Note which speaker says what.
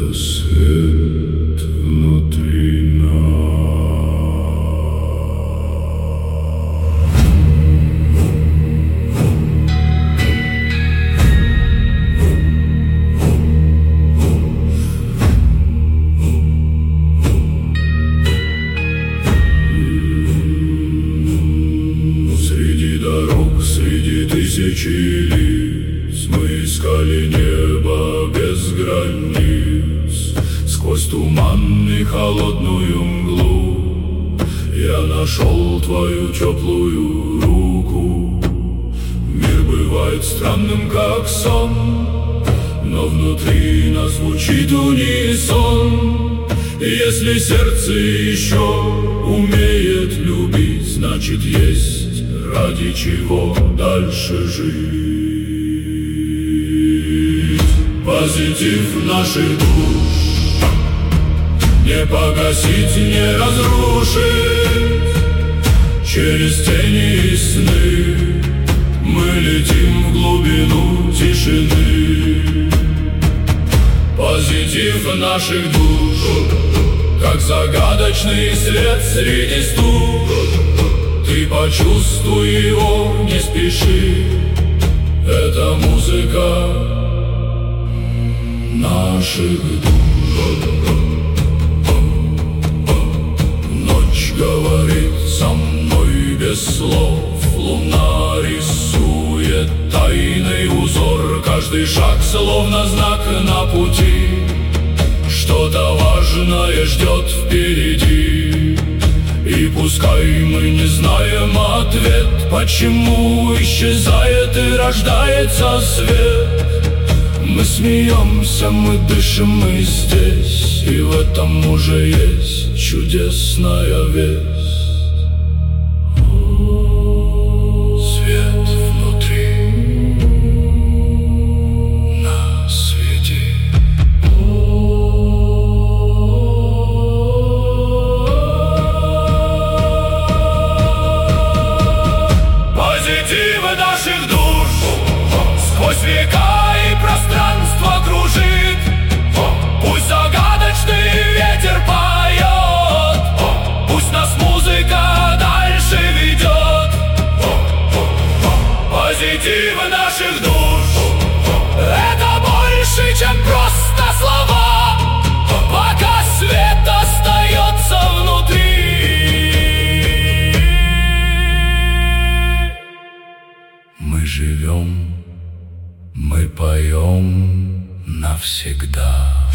Speaker 1: свет внутри нас. Среди дорог, среди тысячи лиц мы искали небо без границ. Сквозь туман и холодную мглу я нашел твою теплую руку. Мир бывает странным, как сон, но внутри нас звучит унисон. Если сердце еще умеет любить, значит есть ради чего дальше жить. Позитив наших душ не погасить, не разрушить. Через тени и сны мы летим в глубину тишины. Позитив наших душ, как загадочный свет среди стук. Ты почувствуй его, не спеши. Это музыка наших душ. Ночь говорит со мной без слов. Луна рисует тайный узор. Каждый шаг словно знак на пути. Что-то важное ждет впереди. И пускай мы не знаем ответ, почему исчезает и рождается свет. Мы смеемся, мы дышим, мы здесь, и в этом уже есть чудесная весть. Свет внутри нас светит. Позитив наших душ сквозь века и пространство кружит. Пусть загадочный ветер поет, пусть нас музыка дальше ведет. Позитив наших душ — это больше, чем просто слова, пока свет остается внутри. Мы живем, мы поем навсегда.